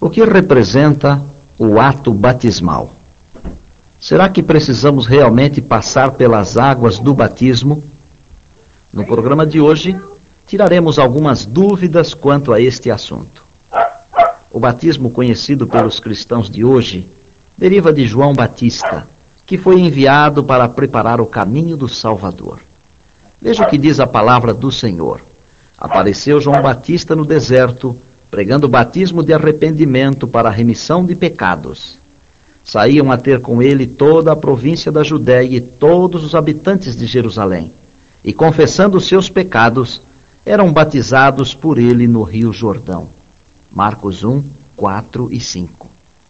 O que representa o ato batismal? Será que precisamos realmente passar pelas águas do batismo? No programa de hoje, tiraremos algumas dúvidas quanto a este assunto. O batismo conhecido pelos cristãos de hoje deriva de João Batista, que foi enviado para preparar o caminho do Salvador. Veja o que diz a palavra do Senhor. Apareceu João Batista no deserto, pregando o batismo de arrependimento para a remissão de pecados. Saíam a ter com ele toda a província da Judéia e todos os habitantes de Jerusalém, e confessando os seus pecados, eram batizados por ele no rio Jordão. Marcos 1, 4 e 5.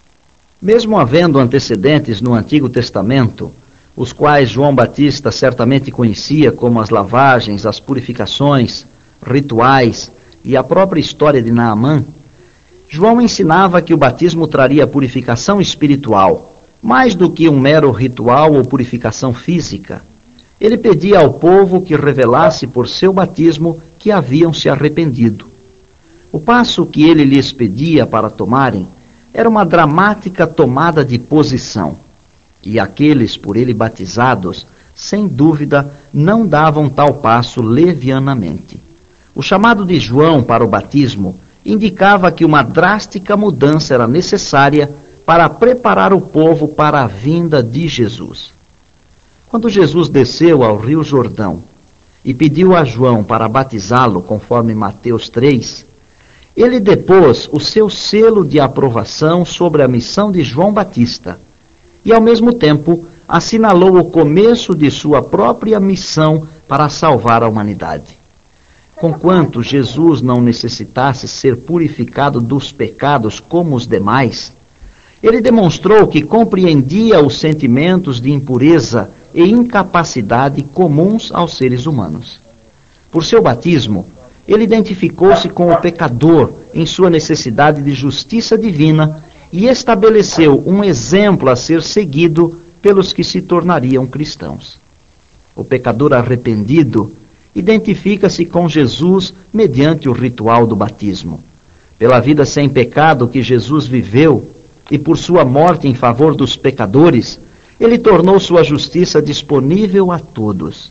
Mesmo havendo antecedentes no Antigo Testamento, os quais João Batista certamente conhecia, como as lavagens, as purificações, rituais e a própria história de Naamã, João ensinava que o batismo traria purificação espiritual, mais do que um mero ritual ou purificação física. Ele pedia ao povo que revelasse por seu batismo que haviam se arrependido. O passo que ele lhes pedia para tomarem era uma dramática tomada de posição, e aqueles por ele batizados, sem dúvida, não davam tal passo levianamente. O chamado de João para o batismo indicava que uma drástica mudança era necessária para preparar o povo para a vinda de Jesus. Quando Jesus desceu ao rio Jordão e pediu a João para batizá-lo, conforme Mateus 3, ele depôs o seu selo de aprovação sobre a missão de João Batista e, ao mesmo tempo, assinalou o começo de sua própria missão para salvar a humanidade. Conquanto Jesus não necessitasse ser purificado dos pecados como os demais, ele demonstrou que compreendia os sentimentos de impureza e incapacidade comuns aos seres humanos. Por seu batismo, ele identificou-se com o pecador em sua necessidade de justiça divina e estabeleceu um exemplo a ser seguido pelos que se tornariam cristãos. O pecador arrependido identifica-se com Jesus mediante o ritual do batismo. Pela vida sem pecado que Jesus viveu e por sua morte em favor dos pecadores, ele tornou sua justiça disponível a todos.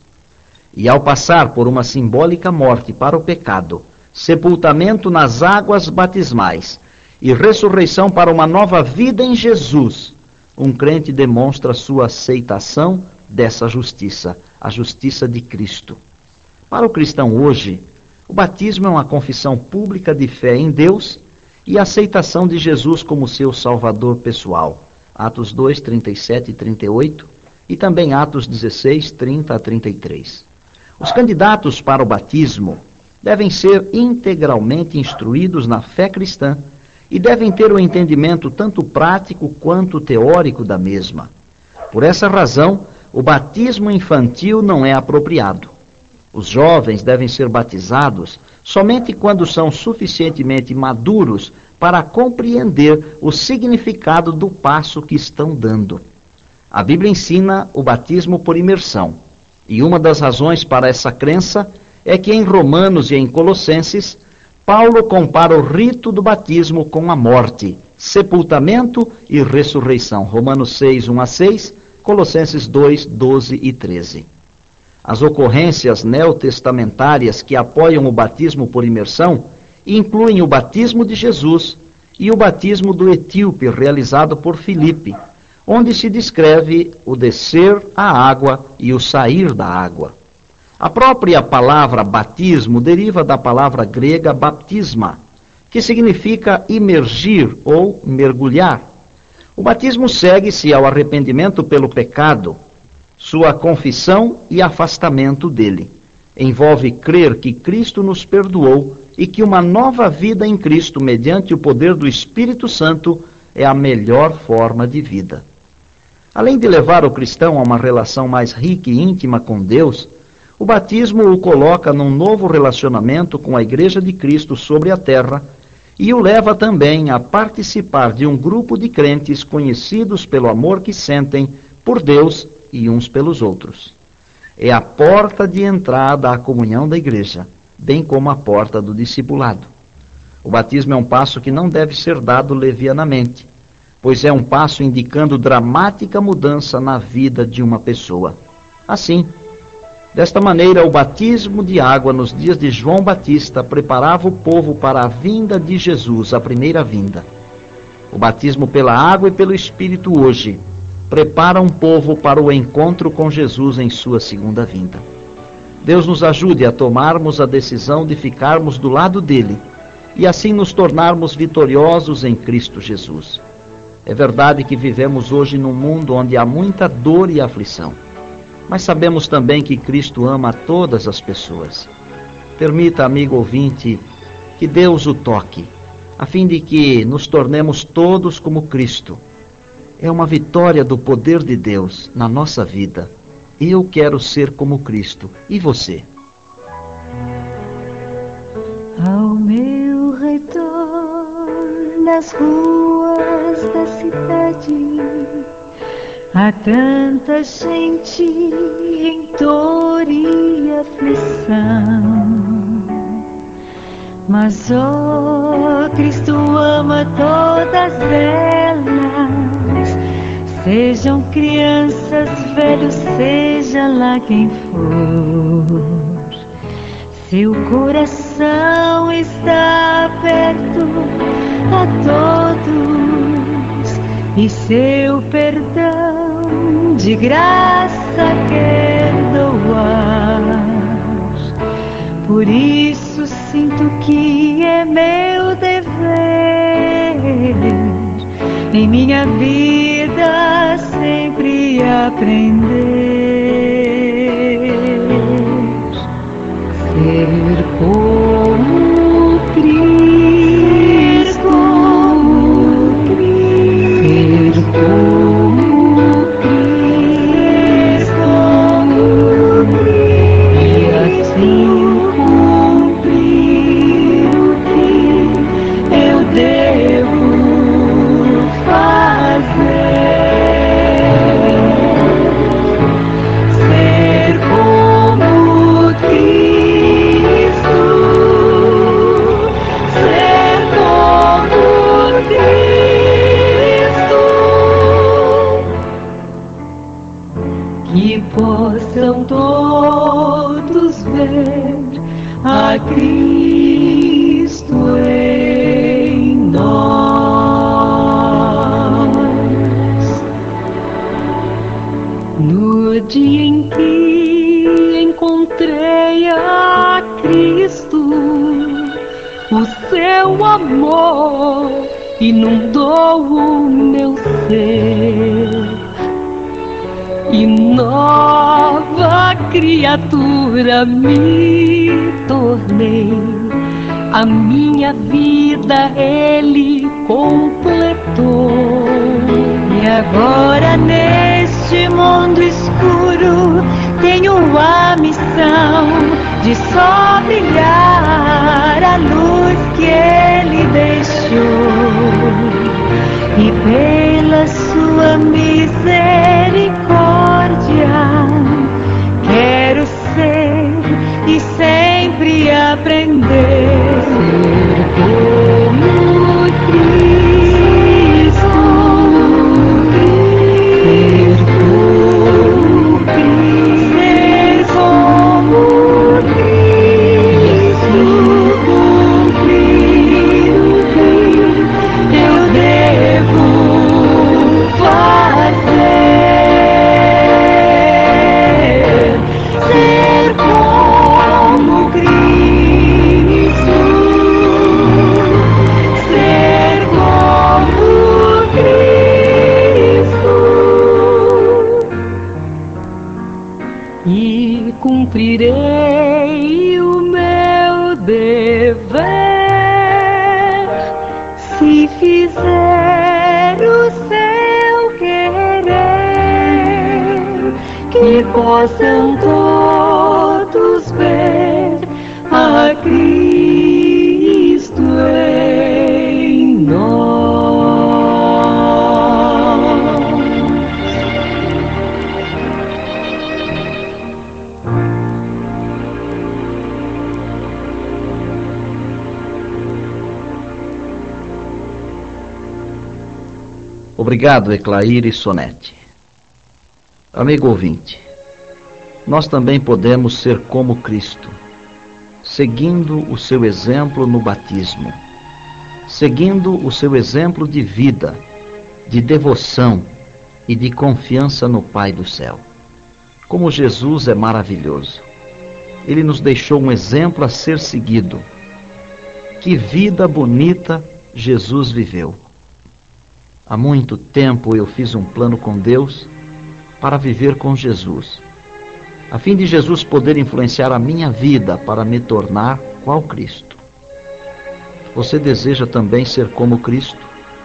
E ao passar por uma simbólica morte para o pecado, sepultamento nas águas batismais e ressurreição para uma nova vida em Jesus, um crente demonstra sua aceitação dessa justiça, a justiça de Cristo. Para o cristão hoje, o batismo é uma confissão pública de fé em Deus e aceitação de Jesus como seu Salvador pessoal. Atos 2, 37 e 38 e também Atos 16, 30 a 33. Os candidatos para o batismo devem ser integralmente instruídos na fé cristã e devem ter o entendimento tanto prático quanto teórico da mesma. Por essa razão, o batismo infantil não é apropriado. Os jovens devem ser batizados somente quando são suficientemente maduros para compreender o significado do passo que estão dando. A Bíblia ensina o batismo por imersão, e uma das razões para essa crença é que em Romanos e em Colossenses, Paulo compara o rito do batismo com a morte, sepultamento e ressurreição. Romanos 6, 1 a 6, Colossenses 2, 12 e 13. As ocorrências neotestamentárias que apoiam o batismo por imersão incluem o batismo de Jesus e o batismo do etíope realizado por Filipe, onde se descreve o descer à água e o sair da água. A própria palavra batismo deriva da palavra grega baptisma, que significa imergir ou mergulhar. O batismo segue-se ao arrependimento pelo pecado, sua confissão e afastamento dele. Envolve crer que Cristo nos perdoou e que uma nova vida em Cristo, mediante o poder do Espírito Santo, é a melhor forma de vida. Além de levar o cristão a uma relação mais rica e íntima com Deus, o batismo o coloca num novo relacionamento com a Igreja de Cristo sobre a terra e o leva também a participar de um grupo de crentes conhecidos pelo amor que sentem por Deus e uns pelos outros. É a porta de entrada à comunhão da igreja, bem como a porta do discipulado. O batismo é um passo que não deve ser dado levianamente, pois é um passo indicando dramática mudança na vida de uma pessoa. Assim, desta maneira, o batismo de água nos dias de João Batista preparava o povo para a vinda de Jesus, a primeira vinda. O batismo pela água e pelo Espírito hoje prepara um povo para o encontro com Jesus em sua segunda vinda. Deus nos ajude a tomarmos a decisão de ficarmos do lado dele e assim nos tornarmos vitoriosos em Cristo Jesus. É verdade que vivemos hoje num mundo onde há muita dor e aflição, mas sabemos também que Cristo ama todas as pessoas. Permita, amigo ouvinte, que Deus o toque, a fim de que nos tornemos todos como Cristo. É uma vitória do poder de Deus na nossa vida. Eu quero ser como Cristo. E você? Ao meu redor, nas ruas da cidade, há tanta gente em dor e aflição. Mas, ó, Cristo ama todas elas, sejam crianças, velhos, seja lá quem for. Seu coração está aberto a todos e seu perdão de graça quer doar. Por isso sinto que é meu dever em minha vida sempre aprender, ser como Cristo, ser como Cristo, e assim cumprir o que eu devo fazer, ser como Cristo, ser como Cristo, que possam todos ver a Cristo em nós. No dia em que encontrei a Cristo, o seu amor inundou o meu ser, e nova criatura me tornei. A minha vida Ele completou. E agora neste mundo escuro tenho a missão de só brilhar a luz que Ele deixou. E pela sua misericórdia quero ser e sempre aprender, ser como Cristo, ser como Cristo, ser como Cristo, cumprir o que eu devo fazer, ser como Cristo, ser como Cristo, e cumprirei o meu dever se fizer o seu querer, que possam todos ver a Cristo em nós. Obrigado, Eclair e Sonete. Amigo ouvinte, nós também podemos ser como Cristo, seguindo o seu exemplo no batismo, seguindo o seu exemplo de vida, de devoção e de confiança no Pai do céu. Como Jesus é maravilhoso. Ele nos deixou um exemplo a ser seguido. Que vida bonita Jesus viveu. Há muito tempo eu fiz um plano com Deus para viver com Jesus, a fim de Jesus poder influenciar a minha vida para me tornar qual Cristo. Você deseja também ser como Cristo?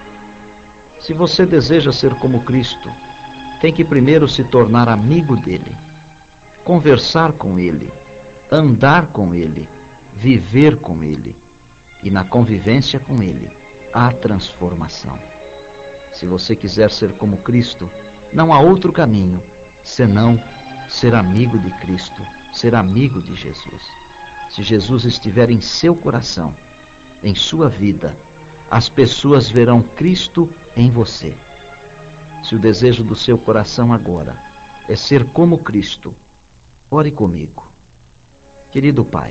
Se você deseja ser como Cristo, tem que primeiro se tornar amigo dele, conversar com ele, andar com ele, viver com ele, e na convivência com ele há transformação. Se você quiser ser como Cristo, não há outro caminho senão ser amigo de Cristo, ser amigo de Jesus. Se Jesus estiver em seu coração, em sua vida, as pessoas verão Cristo em você. Se o desejo do seu coração agora é ser como Cristo, ore comigo. Querido Pai,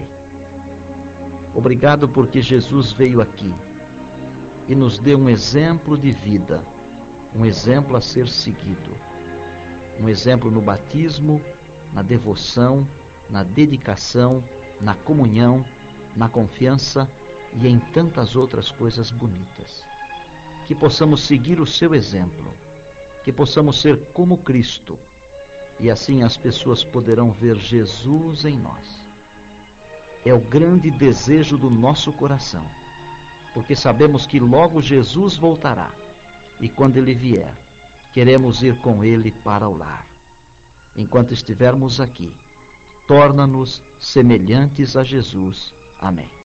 obrigado porque Jesus veio aqui e nos deu um exemplo de vida, um exemplo a ser seguido, um exemplo no batismo, na devoção, na dedicação, na comunhão, na confiança e em tantas outras coisas bonitas. Que possamos seguir o seu exemplo, que possamos ser como Cristo, e assim as pessoas poderão ver Jesus em nós. É o grande desejo do nosso coração, porque sabemos que logo Jesus voltará, e quando ele vier, queremos ir com ele para o lar. Enquanto estivermos aqui, torna-nos semelhantes a Jesus. Amém.